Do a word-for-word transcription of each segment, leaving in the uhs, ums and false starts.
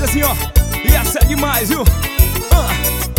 assim, ó. E essa é demais, viu? Ah.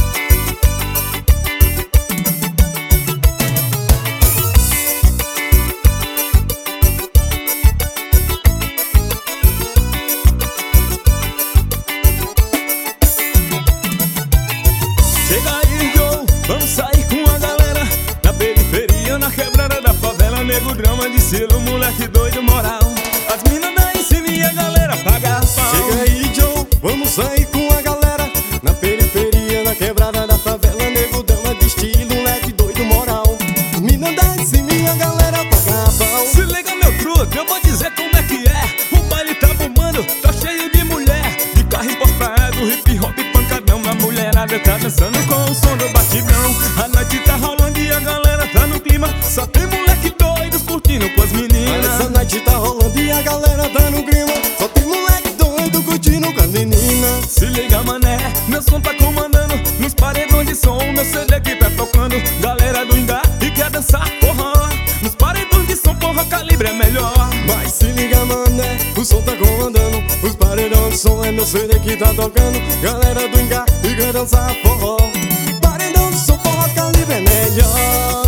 Chega aí, Joe, vamos sair com a galera. Na periferia, na quebrada da favela. Nego drama de selo, moleque doido, moral. As minas da em cima e a galera paga pau. Chega aí, Joe, vamos sair com a galera. Na periferia, na quebrada da favela. Nego drama de estilo, moleque doido, moral. As minas da em cima e a galera paga pau. Se liga, meu truque, eu vou dizer como é que é. O baile tá bombando, tá cheio de mulher. De carro importado, hip hop, pancadão. A mulherada tá dançando com o som do batidão. A noite tá rolando e a galera tá no clima. Só tem moleque doido curtindo com as meninas. Essa noite tá rolando e a galera tá no clima. Só tem moleque doido curtindo com as meninas. Se liga, mané, meu som tá comandando. Nos paredões de som, meu C D que tá tocando. Galera do Ingá e quer dançar forró. Nos paredões de som, porra, calibre é melhor. Mas se liga, mané, o som tá comandando. Os paredões de som é meu C D que tá tocando. Galera do Ingá e quer dançar forró. Paredão de som, porra, calibre é melhor.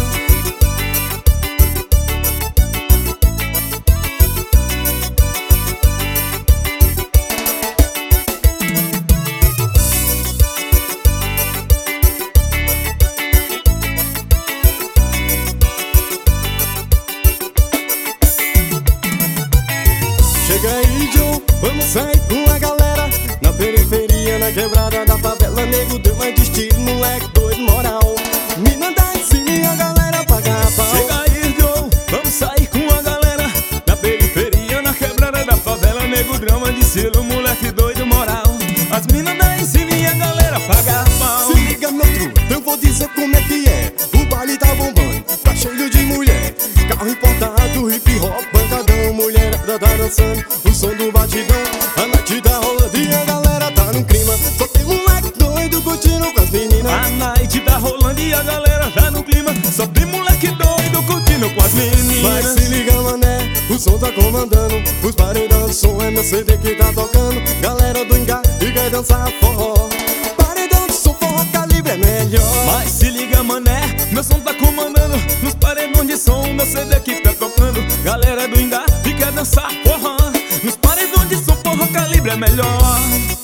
Chega aí, Joe, vamos sair com a galera. Na periferia, na quebrada da favela. Nego drama de estilo, moleque doido, moral. Mina da em cima e a galera paga pau. Chega aí, Joe, vamos sair com a galera. Na periferia, na quebrada da favela. Nego drama de selo, moleque doido, moral. As minas da em cima e a galera paga pau. Se liga, meu truque, eu vou dizer como é que é. O baile tá bombando, tá cheio de mulher. Carro importado, hip hop, pancadão. Mulherada tá dançando, o som do batidão. A noite tá rolando e a galera tá no clima. Só tem moleque doido curtindo com as meninas. A night tá rolando e a galera tá no clima. Só tem moleque doido curtindo com as meninas. Mas se liga, mané, o som tá comandando. Os paredão de som é meu C D que tá tocando. Galera do Ingá e quer dançar forró. Paredão de som, forró, calibre é melhor. Mas se liga, mané, meu som tá comandando. Nos paredões de som, meu C D que tá tocando. Galera do Ingá e quer dançar forró. Nos paredões de som, porra, calibre é melhor.